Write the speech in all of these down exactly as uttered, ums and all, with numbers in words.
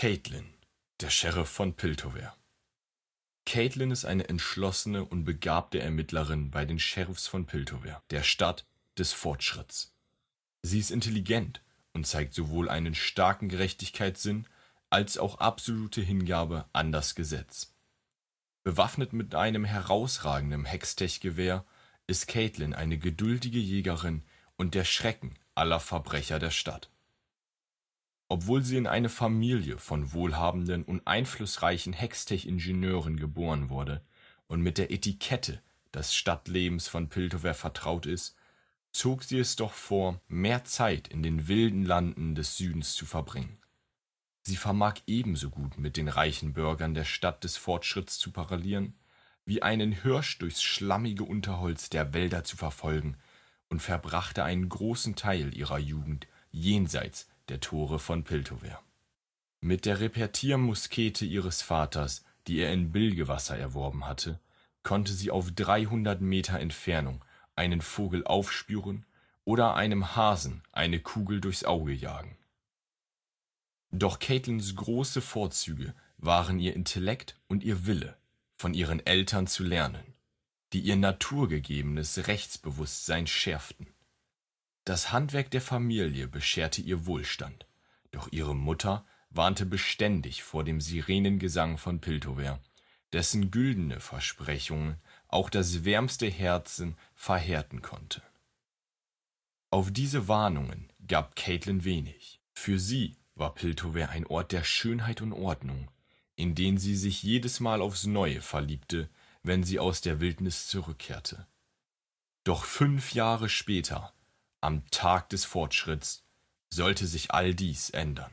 Caitlin, der Sheriff von Piltover. Caitlin ist eine entschlossene und begabte Ermittlerin bei den Sheriffs von Piltover, der Stadt des Fortschritts. Sie ist intelligent und zeigt sowohl einen starken Gerechtigkeitssinn als auch absolute Hingabe an das Gesetz. Bewaffnet mit einem herausragenden Hextech-Gewehr ist Caitlin eine geduldige Jägerin und der Schrecken aller Verbrecher der Stadt. Obwohl sie in eine Familie von wohlhabenden und einflussreichen Hextech-Ingenieuren geboren wurde und mit der Etikette des Stadtlebens von Piltover vertraut ist, zog sie es doch vor, mehr Zeit in den wilden Landen des Südens zu verbringen. Sie vermag ebenso gut mit den reichen Bürgern der Stadt des Fortschritts zu parallieren, wie einen Hirsch durchs schlammige Unterholz der Wälder zu verfolgen, und verbrachte einen großen Teil ihrer Jugend jenseits der Tore von Piltover. Mit der Repetiermuskete ihres Vaters, die er in Bilgewasser erworben hatte, konnte sie auf dreihundert Meter Entfernung einen Vogel aufspüren oder einem Hasen eine Kugel durchs Auge jagen. Doch Caitlins große Vorzüge waren ihr Intellekt und ihr Wille, von ihren Eltern zu lernen, die ihr naturgegebenes Rechtsbewusstsein schärften. Das Handwerk der Familie bescherte ihr Wohlstand, doch ihre Mutter warnte beständig vor dem Sirenengesang von Piltover, dessen güldene Versprechungen auch das wärmste Herzen verhärten konnte. Auf diese Warnungen gab Caitlin wenig. Für sie war Piltover ein Ort der Schönheit und Ordnung, in den sie sich jedes Mal aufs Neue verliebte, wenn sie aus der Wildnis zurückkehrte. Doch fünf Jahre später, am Tag des Fortschritts, sollte sich all dies ändern.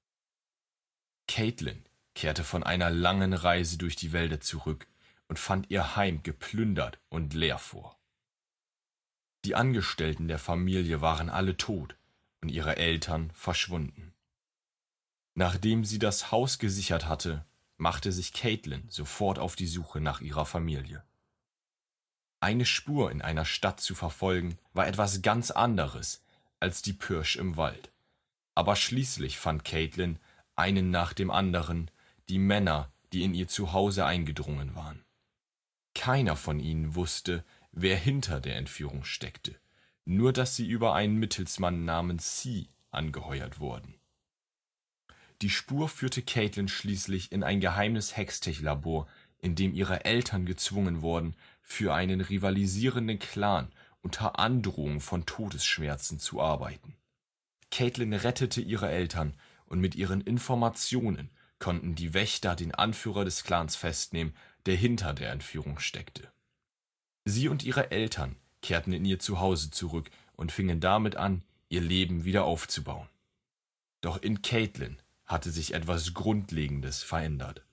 Caitlin kehrte von einer langen Reise durch die Wälder zurück und fand ihr Heim geplündert und leer vor. Die Angestellten der Familie waren alle tot und ihre Eltern verschwunden. Nachdem sie das Haus gesichert hatte, machte sich Caitlin sofort auf die Suche nach ihrer Familie. Eine Spur in einer Stadt zu verfolgen, war etwas ganz anderes als die Pirsch im Wald. Aber schließlich fand Caitlin einen nach dem anderen die Männer, die in ihr Zuhause eingedrungen waren. Keiner von ihnen wusste, wer hinter der Entführung steckte, nur dass sie über einen Mittelsmann namens C angeheuert wurden. Die Spur führte Caitlin schließlich in ein geheimes Hextech-Labor, in dem ihre Eltern gezwungen wurden, für einen rivalisierenden Clan unter Androhung von Todesschmerzen zu arbeiten. Caitlin rettete ihre Eltern und mit ihren Informationen konnten die Wächter den Anführer des Clans festnehmen, der hinter der Entführung steckte. Sie und ihre Eltern kehrten in ihr Zuhause zurück und fingen damit an, ihr Leben wieder aufzubauen. Doch in Caitlin hatte sich etwas Grundlegendes verändert.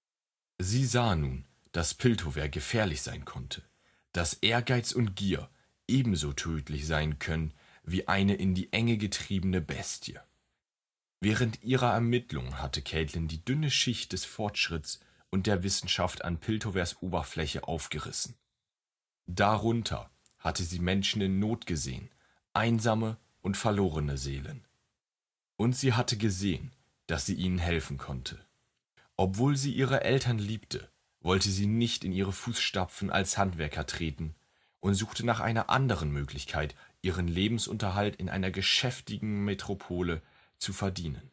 Sie sah nun, dass Piltover gefährlich sein konnte, dass Ehrgeiz und Gier ebenso tödlich sein können wie eine in die Enge getriebene Bestie. Während ihrer Ermittlungen hatte Caitlin die dünne Schicht des Fortschritts und der Wissenschaft an Piltovers Oberfläche aufgerissen. Darunter hatte sie Menschen in Not gesehen, einsame und verlorene Seelen. Und sie hatte gesehen, dass sie ihnen helfen konnte. Obwohl sie ihre Eltern liebte, wollte sie nicht in ihre Fußstapfen als Handwerker treten und suchte nach einer anderen Möglichkeit, ihren Lebensunterhalt in einer geschäftigen Metropole zu verdienen.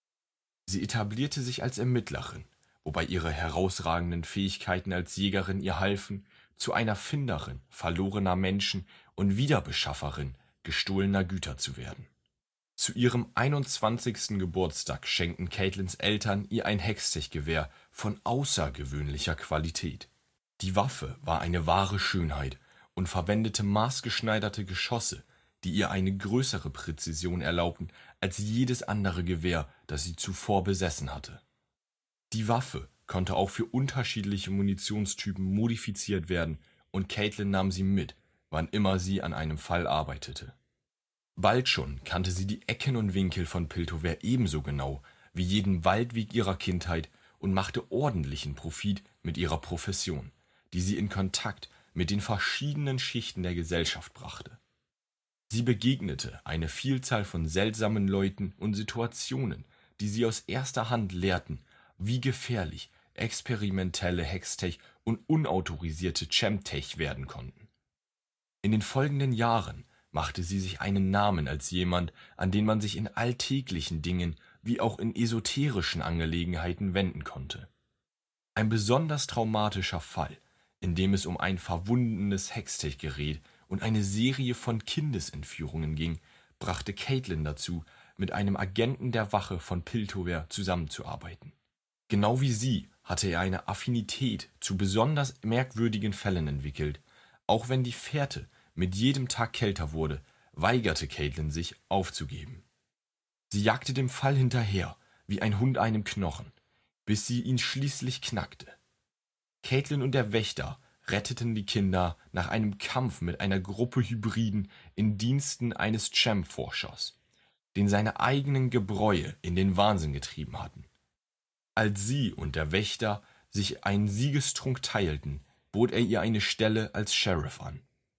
Sie etablierte sich als Ermittlerin, wobei ihre herausragenden Fähigkeiten als Jägerin ihr halfen, zu einer Finderin verlorener Menschen und Wiederbeschafferin gestohlener Güter zu werden. Zu ihrem einundzwanzigsten Geburtstag schenkten Caitlins Eltern ihr ein Hextech-Gewehr von außergewöhnlicher Qualität. Die Waffe war eine wahre Schönheit und verwendete maßgeschneiderte Geschosse, die ihr eine größere Präzision erlaubten als jedes andere Gewehr, das sie zuvor besessen hatte. Die Waffe konnte auch für unterschiedliche Munitionstypen modifiziert werden und Caitlin nahm sie mit, wann immer sie an einem Fall arbeitete. Bald schon kannte sie die Ecken und Winkel von Piltover ebenso genau wie jeden Waldweg ihrer Kindheit und machte ordentlichen Profit mit ihrer Profession, die sie in Kontakt mit den verschiedenen Schichten der Gesellschaft brachte. Sie begegnete eine Vielzahl von seltsamen Leuten und Situationen, die sie aus erster Hand lehrten, wie gefährlich experimentelle Hextech und unautorisierte Chemtech werden konnten. In den folgenden Jahren machte sie sich einen Namen als jemand, an den man sich in alltäglichen Dingen wie auch in esoterischen Angelegenheiten wenden konnte. Ein besonders traumatischer Fall, in dem es um ein verwundenes Hextech-Gerät und eine Serie von Kindesentführungen ging, brachte Caitlin dazu, mit einem Agenten der Wache von Piltover zusammenzuarbeiten. Genau wie sie hatte er eine Affinität zu besonders merkwürdigen Fällen entwickelt. Auch wenn die Fährte mit jedem Tag kälter wurde, weigerte Caitlin sich, aufzugeben. Sie jagte dem Fall hinterher, wie ein Hund einem Knochen, bis sie ihn schließlich knackte. Caitlin und der Wächter retteten die Kinder nach einem Kampf mit einer Gruppe Hybriden in Diensten eines Chem-Forschers, den seine eigenen Gebräue in den Wahnsinn getrieben hatten. Als sie und der Wächter sich einen Siegestrunk teilten, bot er ihr eine Stelle als Sheriff an.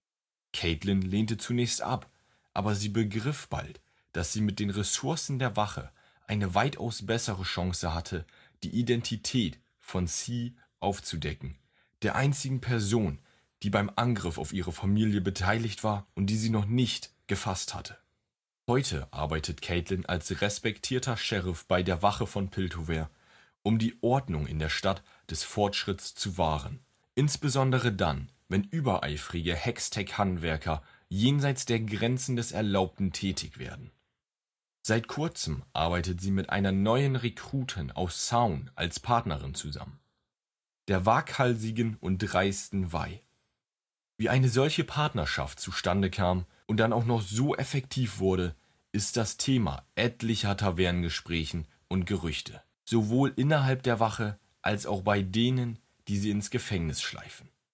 Caitlin lehnte zunächst ab, aber sie begriff bald, dass sie mit den Ressourcen der Wache eine weitaus bessere Chance hatte, die Identität von C aufzudecken, der einzigen Person, die beim Angriff auf ihre Familie beteiligt war und die sie noch nicht gefasst hatte. Heute arbeitet Caitlin als respektierter Sheriff bei der Wache von Piltover, um die Ordnung in der Stadt des Fortschritts zu wahren, insbesondere dann, wenn übereifrige Hextech-Handwerker jenseits der Grenzen des Erlaubten tätig werden. Seit kurzem arbeitet sie mit einer neuen Rekrutin aus Sound als Partnerin zusammen, der waghalsigen und dreisten Vi. Wie eine solche Partnerschaft zustande kam und dann auch noch so effektiv wurde, ist das Thema etlicher Tavernengesprächen und Gerüchte, sowohl innerhalb der Wache als auch bei denen, die sie ins Gefängnis schleifen.